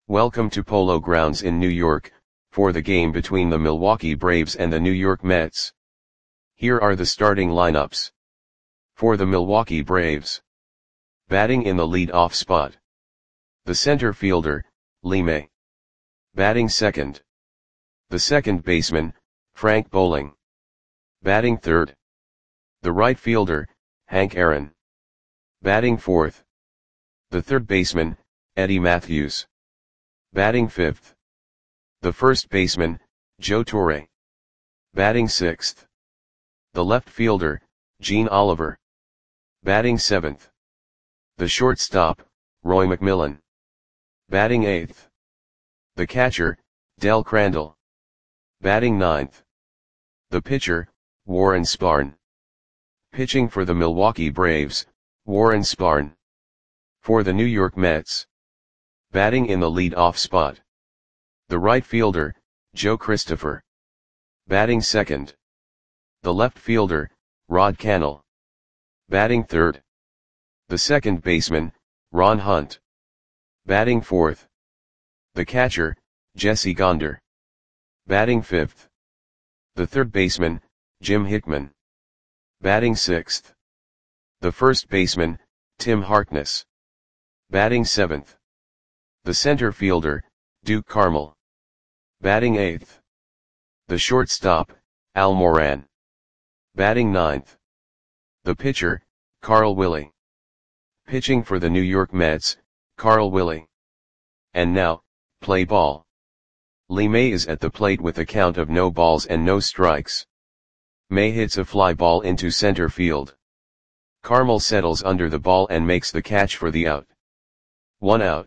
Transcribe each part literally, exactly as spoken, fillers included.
Welcome to Polo Grounds in New York, for the game between the Milwaukee Braves and the New York Mets. Here are the starting lineups. For the Milwaukee Braves. Batting in the lead-off spot. The center fielder, Lee May. Batting second. The second baseman, Frank Bowling. Batting third. The right fielder, Hank Aaron. Batting fourth. The third baseman, Eddie Mathews. Batting fifth. The first baseman, Joe Torre. Batting sixth. The left fielder, Gene Oliver. Batting seventh. The shortstop, Roy McMillan. Batting eighth. The catcher, Del Crandall. Batting ninth. The pitcher, Warren Spahn. Pitching for the Milwaukee Braves, Warren Spahn. For the New York Mets. Batting in the lead-off spot. The right fielder, Joe Christopher. Batting second. The left fielder, Rod Cannell. Batting third. The second baseman, Ron Hunt. Batting fourth. The catcher, Jesse Gonder. Batting fifth. The third baseman, Jim Hickman. Batting sixth. The first baseman, Tim Harkness. Batting seventh. The center fielder, Duke Carmel. Batting eighth. The shortstop, Al Moran. Batting ninth. The pitcher, Carl Willie. Pitching for the New York Mets, Carl Willie. And now, play ball. Lee May is at the plate with a count of no balls and no strikes. May hits a fly ball into center field. Carmel settles under the ball and makes the catch for the out. One out.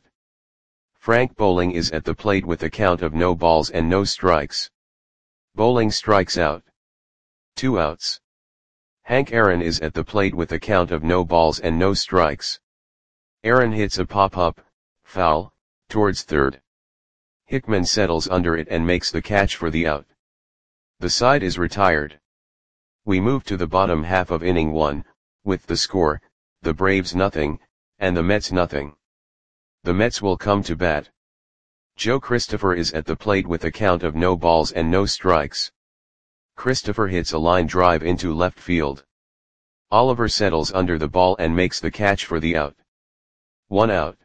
Frank Bowling is at the plate with a count of no balls and no strikes. Bowling strikes out. Two outs. Hank Aaron is at the plate with a count of no balls and no strikes. Aaron hits a pop-up, foul, towards third. Hickman settles under it and makes the catch for the out. The side is retired. We move to the bottom half of inning one, with the score, the Braves nothing, and the Mets nothing. The Mets will come to bat. Joe Christopher is at the plate with a count of no balls and no strikes. Christopher hits a line drive into left field. Oliver settles under the ball and makes the catch for the out. One out.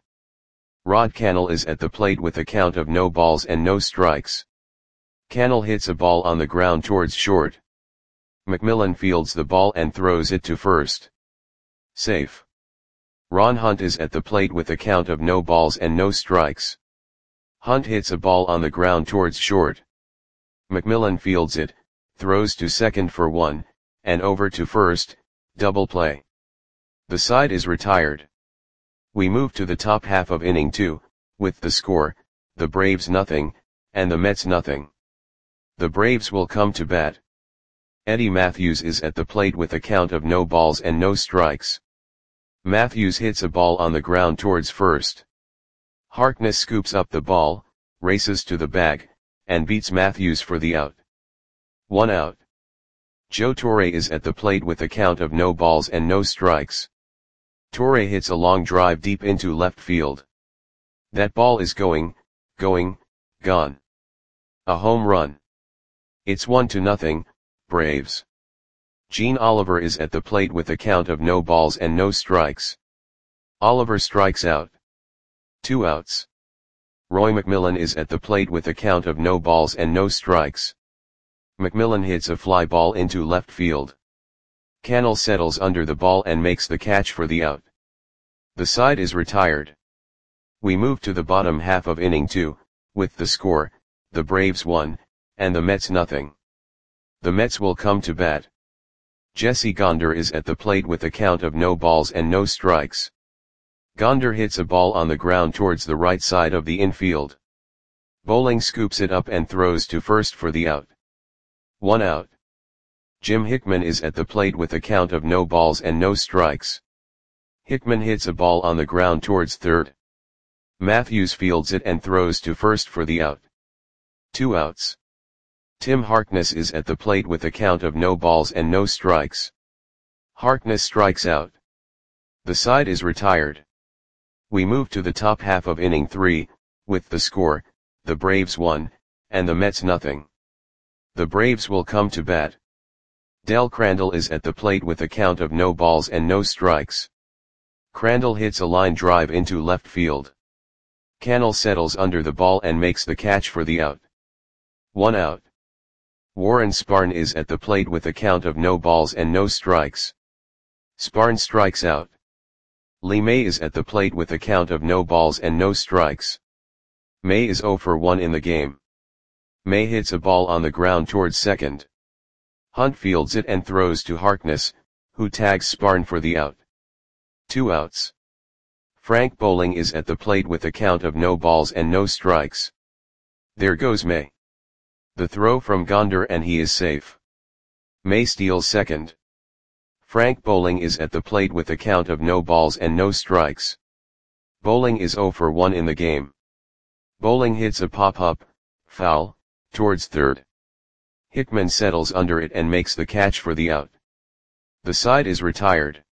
Rod Cannell is at the plate with a count of no balls and no strikes. Cannell hits a ball on the ground towards short. McMillan fields the ball and throws it to first. Safe. Ron Hunt is at the plate with a count of no balls and no strikes. Hunt hits a ball on the ground towards short. McMillan fields it, throws to second for one, and over to first, double play. The side is retired. We move to the top half of inning two, with the score, the Braves nothing, and the Mets nothing. The Braves will come to bat. Eddie Mathews is at the plate with a count of no balls and no strikes. Mathews hits a ball on the ground towards first. Harkness scoops up the ball, races to the bag, and beats Mathews for the out. One out. Joe Torre is at the plate with a count of no balls and no strikes. Torre hits a long drive deep into left field. That ball is going, going, gone. A home run. It's one to nothing, Braves. Gene Oliver is at the plate with a count of no balls and no strikes. Oliver strikes out. Two outs. Roy McMillan is at the plate with a count of no balls and no strikes. McMillan hits a fly ball into left field. Cannell settles under the ball and makes the catch for the out. The side is retired. We move to the bottom half of inning two, with the score, the Braves one, and the Mets nothing. The Mets will come to bat. Jesse Gonder is at the plate with a count of no balls and no strikes. Gonder hits a ball on the ground towards the right side of the infield. Bowling scoops it up and throws to first for the out. One out. Jim Hickman is at the plate with a count of no balls and no strikes. Hickman hits a ball on the ground towards third. Mathews fields it and throws to first for the out. Two outs. Tim Harkness is at the plate with a count of no balls and no strikes. Harkness strikes out. The side is retired. We move to the top half of inning three, with the score, the Braves one, and the Mets nothing. The Braves will come to bat. Del Crandall is at the plate with a count of no balls and no strikes. Crandall hits a line drive into left field. Cannell settles under the ball and makes the catch for the out. One out. Warren Spahn is at the plate with a count of no balls and no strikes. Spahn strikes out. Lee May is at the plate with a count of no balls and no strikes. May is oh for one in the game. May hits a ball on the ground towards second. Hunt fields it and throws to Harkness, who tags Spahn for the out. Two outs. Frank Bowling is at the plate with a count of no balls and no strikes. There goes May. The throw from Gonder and he is safe. May steals second. Frank Bowling is at the plate with a count of no balls and no strikes. Bowling is oh for one in the game. Bowling hits a pop-up, foul, towards third. Hickman settles under it and makes the catch for the out. The side is retired.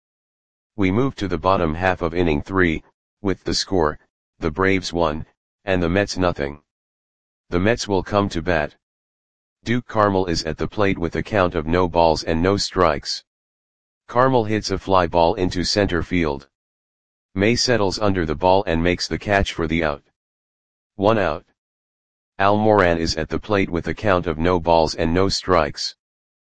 We move to the bottom half of inning three, with the score, the Braves one, and the Mets nothing. The Mets will come to bat. Duke Carmel is at the plate with a count of no balls and no strikes. Carmel hits a fly ball into center field. May settles under the ball and makes the catch for the out. One out. Al Moran is at the plate with a count of no balls and no strikes.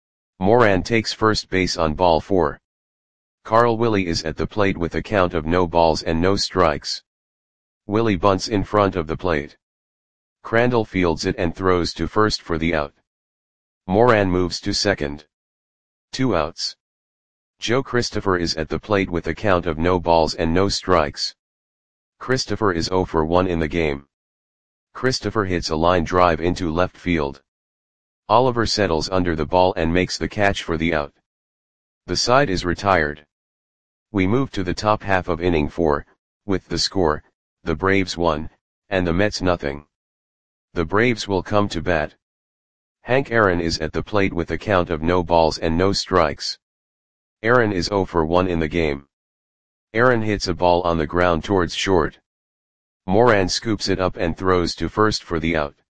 Moran takes first base on ball four. Carl Willie is at the plate with a count of no balls and no strikes. Willie bunts in front of the plate. Crandall fields it and throws to first for the out. Moran moves to second. Two outs. Joe Christopher is at the plate with a count of no balls and no strikes. Christopher is oh for one in the game. Christopher hits a line drive into left field. Oliver settles under the ball and makes the catch for the out. The side is retired. We move to the top half of inning four, with the score, the Braves one, and the Mets nothing. The Braves will come to bat. Hank Aaron is at the plate with a count of no balls and no strikes. Aaron is oh for one in the game. Aaron hits a ball on the ground towards short. Moran scoops it up and throws to first for the out.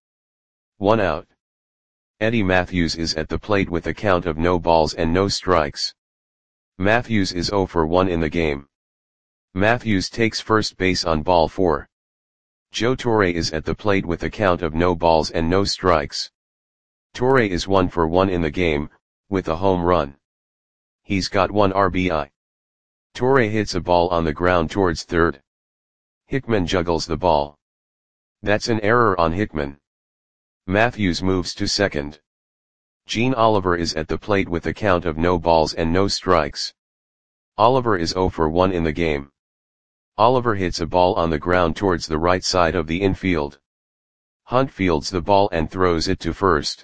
One out. Eddie Matthews is at the plate with a count of no balls and no strikes. Matthews is oh for one in the game. Matthews takes first base on ball four. Joe Torre is at the plate with a count of no balls and no strikes. Torre is one for one in the game, with a home run. He's got one R B I. Torre hits a ball on the ground towards third. Hickman juggles the ball. That's an error on Hickman. Matthews moves to second. Gene Oliver is at the plate with a count of no balls and no strikes. Oliver is oh for one in the game. Oliver hits a ball on the ground towards the right side of the infield. Hunt fields the ball and throws it to first.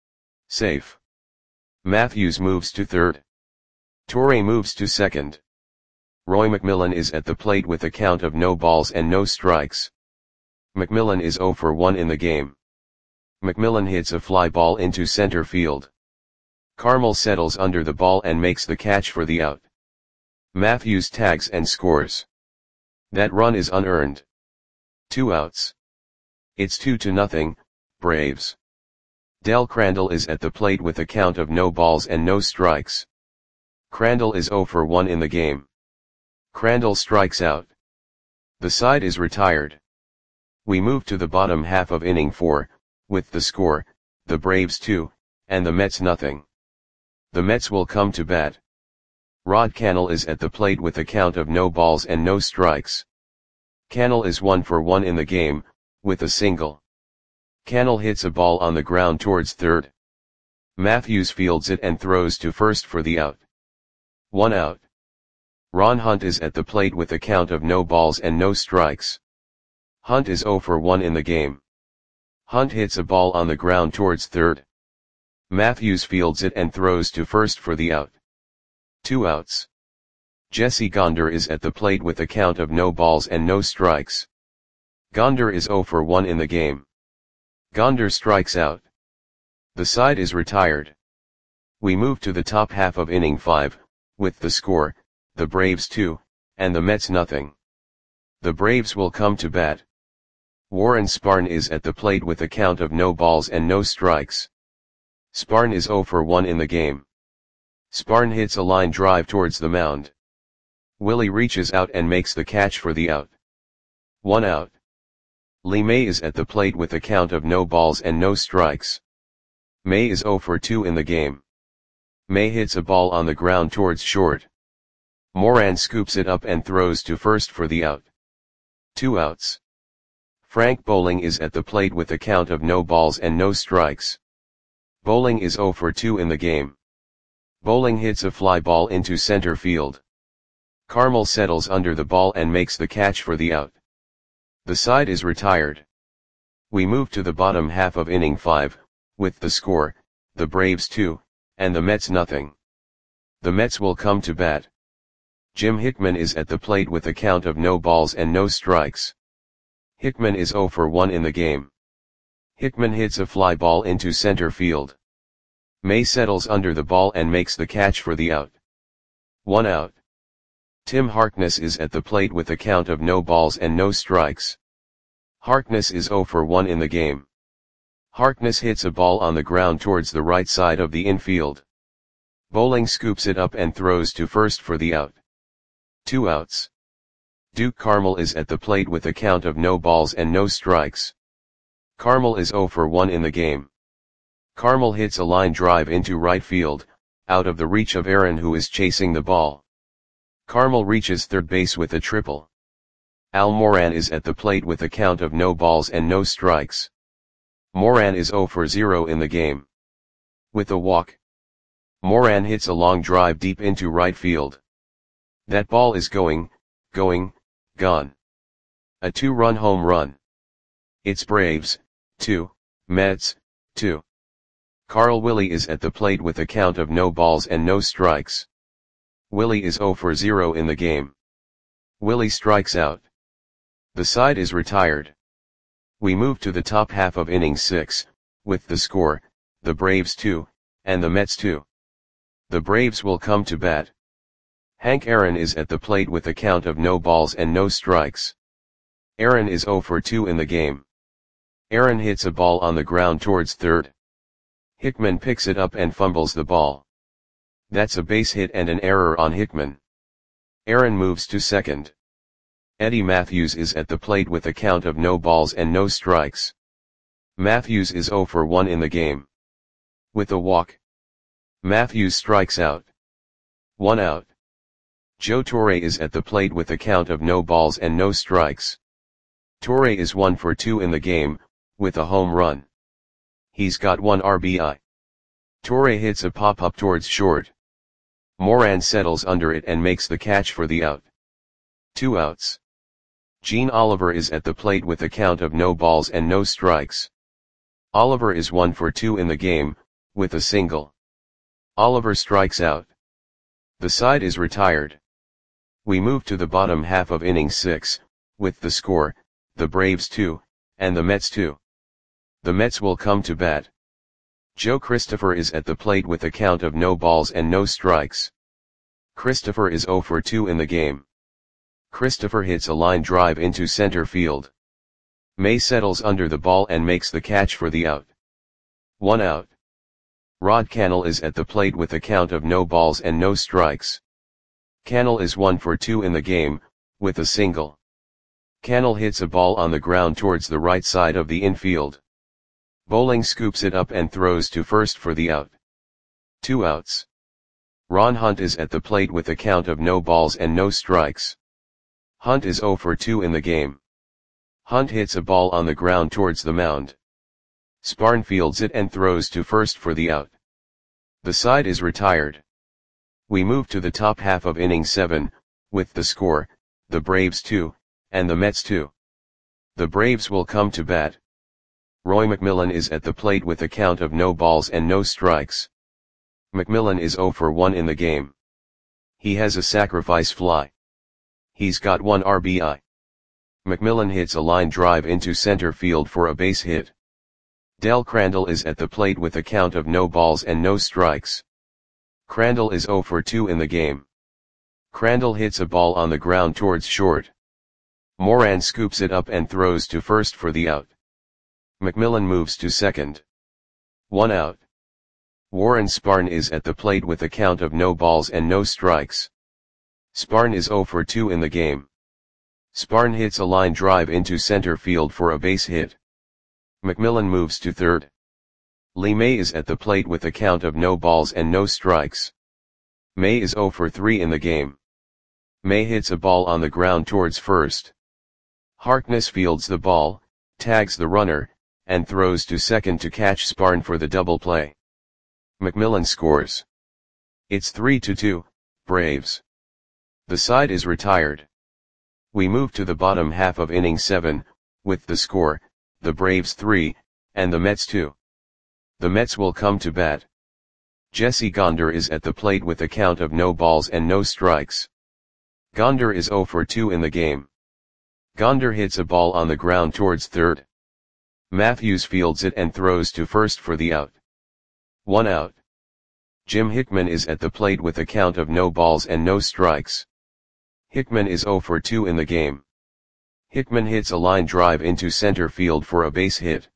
Safe. Matthews moves to third. Torre moves to second. Roy McMillan is at the plate with a count of no balls and no strikes. McMillan is oh for one in the game. McMillan hits a fly ball into center field. Carmel settles under the ball and makes the catch for the out. Matthews tags and scores. That run is unearned. Two outs. It's two to nothing, Braves. Del Crandall is at the plate with a count of no balls and no strikes. Crandall is oh for one in the game. Crandall strikes out. The side is retired. We move to the bottom half of inning four, with the score, the Braves two, and the Mets nothing. The Mets will come to bat. Rod Cannell is at the plate with a count of no balls and no strikes. Cannell is one for one in the game, with a single. Cannell hits a ball on the ground towards third. Matthews fields it and throws to first for the out. One out. Ron Hunt is at the plate with a count of no balls and no strikes. Hunt is oh for one in the game. Hunt hits a ball on the ground towards third. Matthews fields it and throws to first for the out. Two outs. Jesse Gonder is at the plate with a count of no balls and no strikes. Gonder is oh for one in the game. Gonder strikes out. The side is retired. We move to the top half of inning five, with the score, the Braves two, and the Mets nothing. The Braves will come to bat. Warren Sparn is at the plate with a count of no balls and no strikes. Sparn is zero for one in the game. Sparn hits a line drive towards the mound. Willie reaches out and makes the catch for the out. One out. Lee May is at the plate with a count of no balls and no strikes. May is zero for two in the game. May hits a ball on the ground towards short. Moran scoops it up and throws to first for the out. Two outs. Frank Bowling is at the plate with a count of no balls and no strikes. Bowling is zero for two in the game. Bowling hits a fly ball into center field. Carmel settles under the ball and makes the catch for the out. The side is retired. We move to the bottom half of inning five, with the score, the Braves two, and the Mets nothing. The Mets will come to bat. Jim Hickman is at the plate with a count of no balls and no strikes. Hickman is zero for one in the game. Hickman hits a fly ball into center field. May settles under the ball and makes the catch for the out. One out. Tim Harkness is at the plate with a count of no balls and no strikes. Harkness is zero for one in the game. Harkness hits a ball on the ground towards the right side of the infield. Bowling scoops it up and throws to first for the out. Two outs. Duke Carmel is at the plate with a count of no balls and no strikes. Carmel is zero for one in the game. Carmel hits a line drive into right field, out of the reach of Aaron, who is chasing the ball. Carmel reaches third base with a triple. Al Moran is at the plate with a count of no balls and no strikes. Moran is zero for zero in the game. With a walk, Moran hits a long drive deep into right field. That ball is going, going, gone. A two-run home run. It's Braves, two, Mets, two. Carl Willie is at the plate with a count of no balls and no strikes. Willie is zero for zero in the game. Willie strikes out. The side is retired. We move to the top half of inning six, with the score, the Braves two, and the Mets two. The Braves will come to bat. Hank Aaron is at the plate with a count of no balls and no strikes. Aaron is zero for two in the game. Aaron hits a ball on the ground towards third. Hickman picks it up and fumbles the ball. That's a base hit and an error on Hickman. Aaron moves to second. Eddie Matthews is at the plate with a count of no balls and no strikes. Matthews is zero for one in the game. With a walk, Matthews strikes out. One out. Joe Torre is at the plate with a count of no balls and no strikes. Torre is one for two in the game, with a home run. He's got one R B I. Torre hits a pop-up towards short. Moran settles under it and makes the catch for the out. Two outs. Gene Oliver is at the plate with a count of no balls and no strikes. Oliver is one for two in the game, with a single. Oliver strikes out. The side is retired. We move to the bottom half of inning six, with the score, the Braves two, and the Mets two. The Mets will come to bat. Joe Christopher is at the plate with a count of no balls and no strikes. Christopher is zero for two in the game. Christopher hits a line drive into center field. May settles under the ball and makes the catch for the out. One out. Rod Cannell is at the plate with a count of no balls and no strikes. Cannell is one for two in the game, with a single. Cannell hits a ball on the ground towards the right side of the infield. Bowling scoops it up and throws to first for the out. Two outs. Ron Hunt is at the plate with a count of no balls and no strikes. Hunt is zero for two in the game. Hunt hits a ball on the ground towards the mound. Sparn fields it and throws to first for the out. The side is retired. We move to the top half of inning seven, with the score, the Braves two, and the Mets two. The Braves will come to bat. Roy McMillan is at the plate with a count of no balls and no strikes. McMillan is zero for one in the game. He has a sacrifice fly. He's got one R B I. McMillan hits a line drive into center field for a base hit. Del Crandall is at the plate with a count of no balls and no strikes. Crandall is zero for two in the game. Crandall hits a ball on the ground towards short. Moran scoops it up and throws to first for the out. McMillan moves to second. One out. Warren Sparn is at the plate with a count of no balls and no strikes. Sparn is oh for two in the game. Sparn hits a line drive into center field for a base hit. McMillan moves to third. Lee May is at the plate with a count of no balls and no strikes. May is oh for three in the game. May hits a ball on the ground towards first. Harkness fields the ball, tags the runner, and throws to second to catch Sparn for the double play. McMillan scores. It's three to two, Braves. The side is retired. We move to the bottom half of inning seven, with the score, the Braves three, and the Mets two. The Mets will come to bat. Jesse Gonder is at the plate with a count of no balls and no strikes. Gonder is oh for two in the game. Gonder hits a ball on the ground towards third. Matthews fields it and throws to first for the out. One out. Jim Hickman is at the plate with a count of no balls and no strikes. Hickman is oh for two in the game. Hickman hits a line drive into center field for a base hit.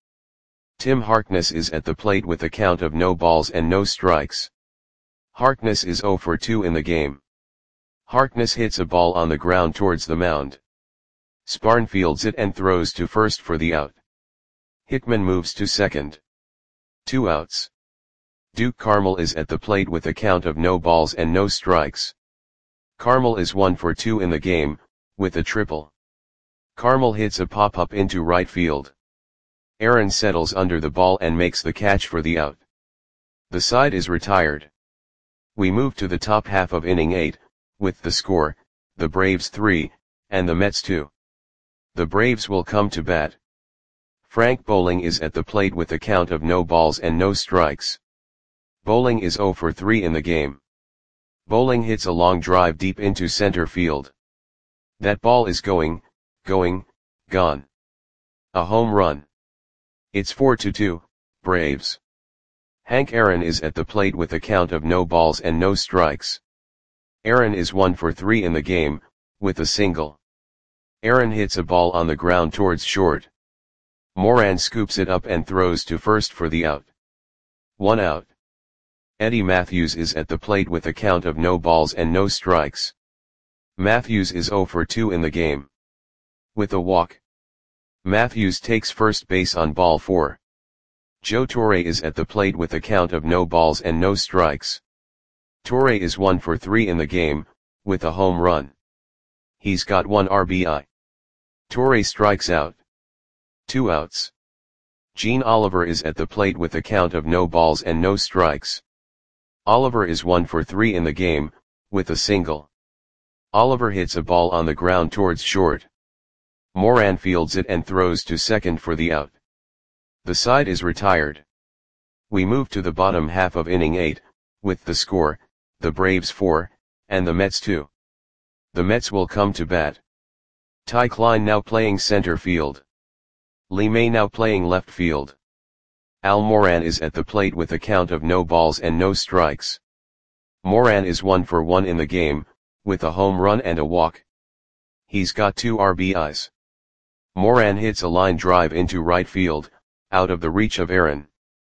Tim Harkness is at the plate with a count of no balls and no strikes. Harkness is oh for two in the game. Harkness hits a ball on the ground towards the mound. Sparn fields it and throws to first for the out. Hickman moves to second. Two outs. Duke Carmel is at the plate with a count of no balls and no strikes. Carmel is one for two in the game, with a triple. Carmel hits a pop-up into right field. Aaron settles under the ball and makes the catch for the out. The side is retired. We move to the top half of inning eight, with the score, the Braves three, and the Mets two. The Braves will come to bat. Frank Bowling is at the plate with a count of no balls and no strikes. Bowling is oh for three in the game. Bowling hits a long drive deep into center field. That ball is going, going, gone. A home run. It's four to two, Braves. Hank Aaron is at the plate with a count of no balls and no strikes. Aaron is one for three in the game, with a single. Aaron hits a ball on the ground towards short. Moran scoops it up and throws to first for the out. One out. Eddie Matthews is at the plate with a count of no balls and no strikes. Matthews is oh for two in the game. With a walk. Matthews takes first base on ball four. Joe Torre is at the plate with a count of no balls and no strikes. Torre is one for three in the game, with a home run. He's got one R B I. Torre strikes out. Two outs. Gene Oliver is at the plate with a count of no balls and no strikes. Oliver is one for three in the game, with a single. Oliver hits a ball on the ground towards short. Moran fields it and throws to second for the out. The side is retired. We move to the bottom half of inning eight, with the score, the Braves four, and the Mets two. The Mets will come to bat. Ty Klein now playing center field. Lee May now playing left field. Al Moran is at the plate with a count of no balls and no strikes. Moran is one for one in the game, with a home run and a walk. He's got two R B Is. Moran hits a line drive into right field, out of the reach of Aaron.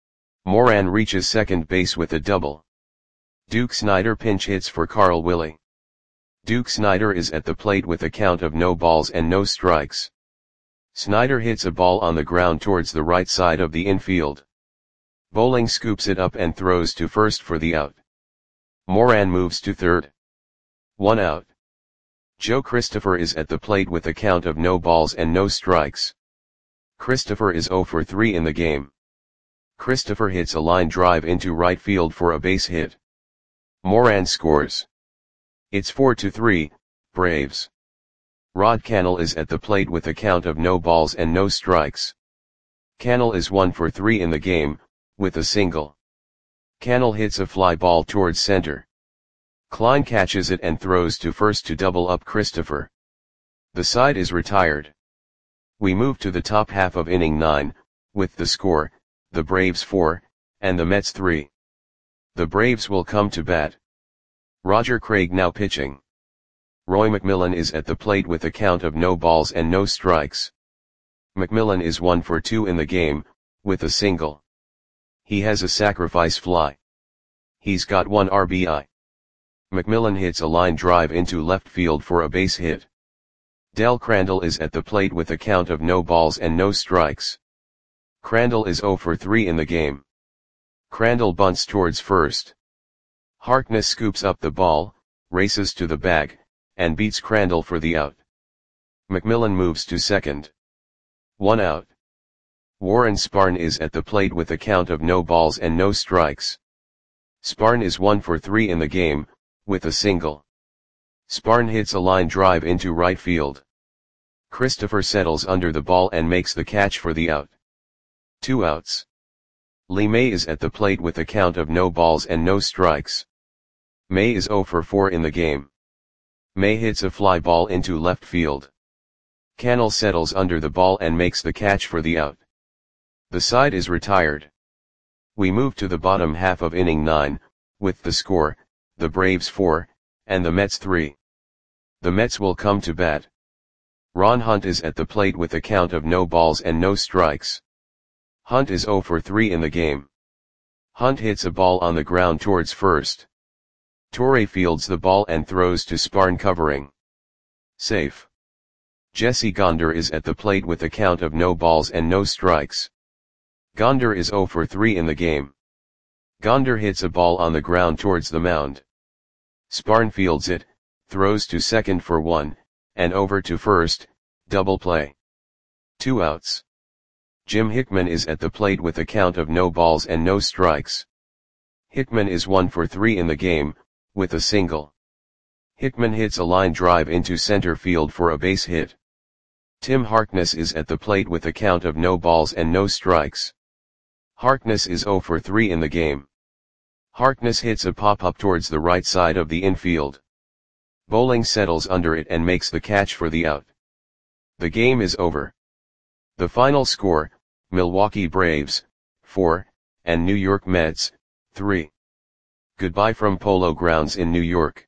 Moran reaches second base with a double. Duke Snider pinch hits for Carl Willie. Duke Snider is at the plate with a count of no balls and no strikes. Snider hits a ball on the ground towards the right side of the infield. Bowling scoops it up and throws to first for the out. Moran moves to third. One out. Joe Christopher is at the plate with a count of no balls and no strikes. Christopher is oh for three in the game. Christopher hits a line drive into right field for a base hit. Moran scores. It's four to three, Braves. Rod Cannell is at the plate with a count of no balls and no strikes. Cannell is one for three in the game, with a single. Cannell hits a fly ball towards center. Klein catches it and throws to first to double up Christopher. The side is retired. We move to the top half of inning nine, with the score, the Braves four, and the Mets three. The Braves will come to bat. Roger Craig now pitching. Roy McMillan is at the plate with a count of no balls and no strikes. McMillan is one for two in the game, with a single. He has a sacrifice fly. He's got one R B I. McMillan hits a line drive into left field for a base hit. Del Crandall is at the plate with a count of no balls and no strikes. Crandall is zero for three in the game. Crandall bunts towards first. Harkness scoops up the ball, races to the bag, and beats Crandall for the out. McMillan moves to second. One out. Warren Sparn is at the plate with a count of no balls and no strikes. Sparn is one for three in the game, with a single. Sparn hits a line drive into right field. Christopher settles under the ball and makes the catch for the out. Two outs. Lee May is at the plate with a count of no balls and no strikes. May is zero for four in the game. May hits a fly ball into left field. Cannell settles under the ball and makes the catch for the out. The side is retired. We move to the bottom half of inning nine, with the score, the Braves four, and the Mets three. The Mets will come to bat. Ron Hunt is at the plate with a count of no balls and no strikes. Hunt is zero for three in the game. Hunt hits a ball on the ground towards first. Torre fields the ball and throws to Sparn covering. Safe. Jesse Gonder is at the plate with a count of no balls and no strikes. Gonder is zero for three in the game. Gonder hits a ball on the ground towards the mound. Sparn fields it, throws to second for one, and over to first, double play. Two outs. Jim Hickman is at the plate with a count of no balls and no strikes. Hickman is one for three in the game, with a single. Hickman hits a line drive into center field for a base hit. Tim Harkness is at the plate with a count of no balls and no strikes. Harkness is zero for three in the game. Harkness hits a pop-up towards the right side of the infield. Bowling settles under it and makes the catch for the out. The game is over. The final score, Milwaukee Braves, four, and New York Mets, three. Goodbye from Polo Grounds in New York.